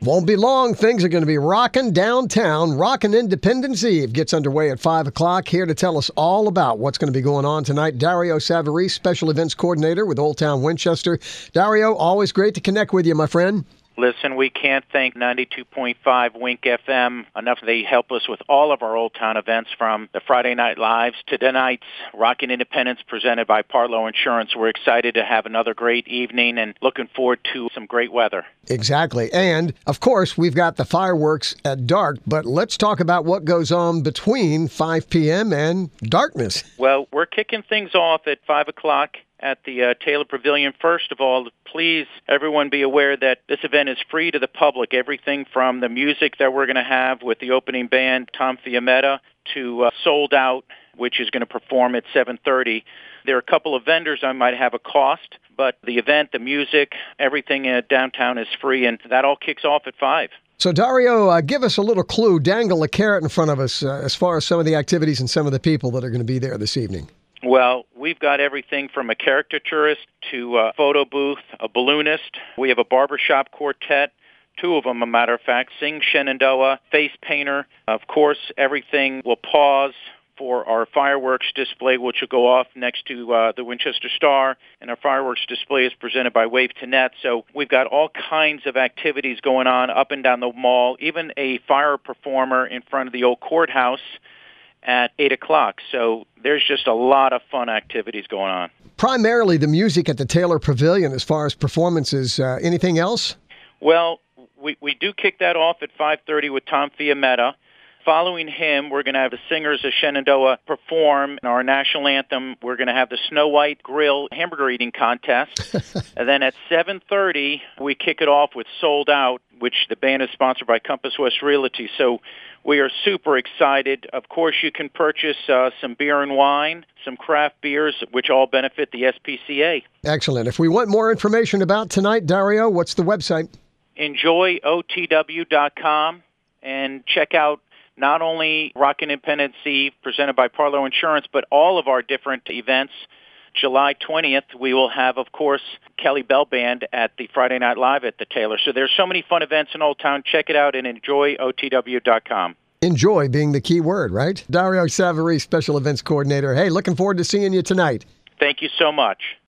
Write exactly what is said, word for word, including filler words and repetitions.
Won't be long. Things are going to be rocking downtown. Rockin' Independence Eve gets underway at five o'clock. Here to tell us all about what's going to be going on tonight, Dario Savarese, Special Events Coordinator with Old Town Winchester. Dario, always great to connect with you, my friend. Listen, we can't thank ninety-two point five Wink F M enough. They help us with all of our Old Town events, from the Friday Night Lives to tonight's Rockin' Independence presented by Partlow Insurance. We're excited to have another great evening and looking forward to some great weather. Exactly. And, of course, we've got the fireworks at dark, but let's talk about what goes on between five p.m. and darkness. Well, we're kicking things off at five o'clock at the uh, Taylor Pavilion. First of all, please, everyone be aware that this event is free to the public. Everything from the music that we're going to have with the opening band, Tom Fiametta, to uh, Sold Out, which is going to perform at seven thirty. There are a couple of vendors that might have a cost, but the event, the music, everything uh, downtown is free, and that all kicks off at five. So, Dario, uh, give us a little clue, dangle a carrot in front of us uh, as far as some of the activities and some of the people that are going to be there this evening. Well, we've got everything from a caricaturist to a photo booth, a balloonist. We have a barbershop quartet, two of them, a matter of fact, Sing Shenandoah, face painter. Of course, everything will pause for our fireworks display, which will go off next to uh, the Winchester Star, and our fireworks display is presented by Wave to Net. So we've got all kinds of activities going on up and down the mall, even a fire performer in front of the old courthouse at eight o'clock. So there's just a lot of fun activities going on. Primarily the music at the Taylor Pavilion as far as performances. Uh, anything else? Well, we, we do kick that off at five thirty with Tom Fiametta. Following him, we're going to have the Singers of Shenandoah perform our national anthem. We're going to have the Snow White Grill hamburger eating contest. And then at seven thirty, we kick it off with Sold Out, which the band is sponsored by Compass West Realty. So we are super excited. Of course, you can purchase uh, some beer and wine, some craft beers, which all benefit the S P C A. Excellent. If we want more information about tonight, Dario, what's the website? enjoy O T W dot com and check out not only Rockin' Independence Eve presented by Partlow Insurance, but all of our different events. July twentieth, we will have, of course, Kelly Bell Band at the Friday Night Live at the Taylor. So there's so many fun events in Old Town. Check it out and enjoy O T W dot com. Enjoy being the key word, right? Dario Savarese, Special Events Coordinator. Hey, looking forward to seeing you tonight. Thank you so much.